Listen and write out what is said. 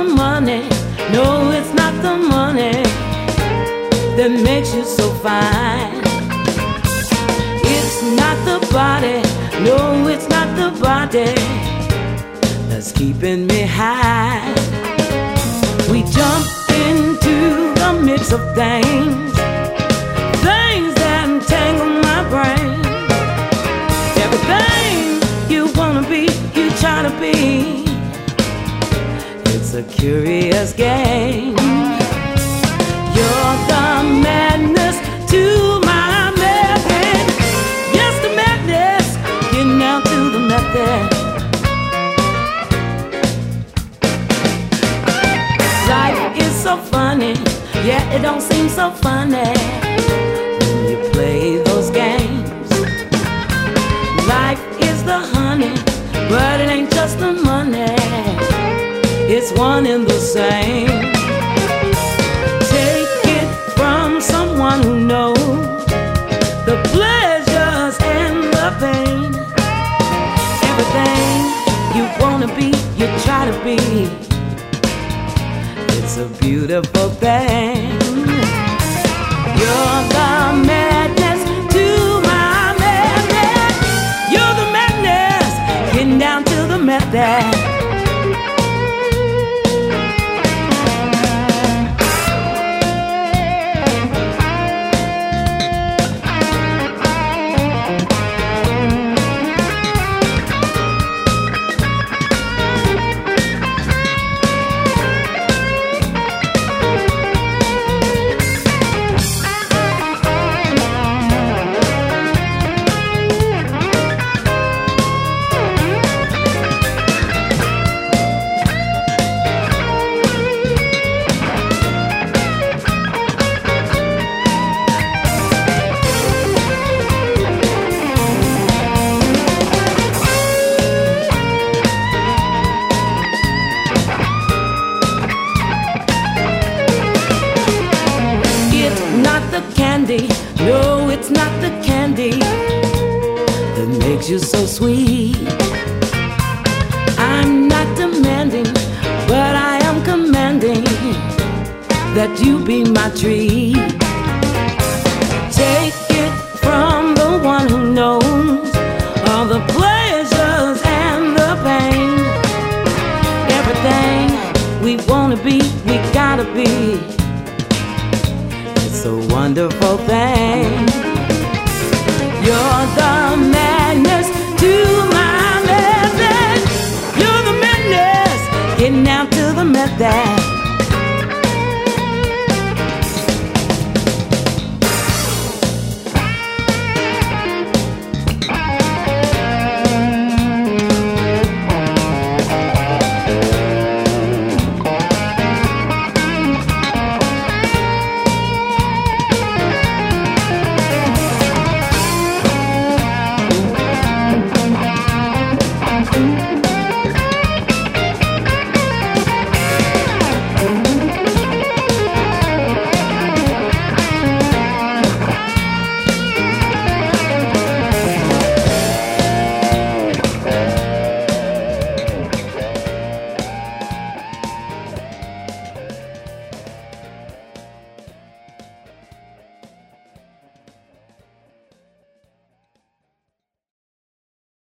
the money, no, it's not the money that makes you so fine. It's not the body, no, it's not the body that's keeping me high. We jump into the mix of things, things that entangle my brain. Everything you wanna be, you try to be. It's a curious game. You're the madness to my method. Yes, the madness, getting down to the method. Life is so funny, yeah, it don't seem so funny when you play those games. Life is the honey, but it ain't just the money, it's one and the same. Take it from someone who knows the pleasures and the pain. Everything you wanna be, you try to be. It's a beautiful thing. You're the madness to my madness. You're the madness, getting down to the method. No, it's not the candy that makes you so sweet. I'm not demanding, but I am commanding that you be my treat. Take it from the one who knows all the pleasures and the pain. Everything we wanna be, we gotta be. It's a wonderful thing. You're the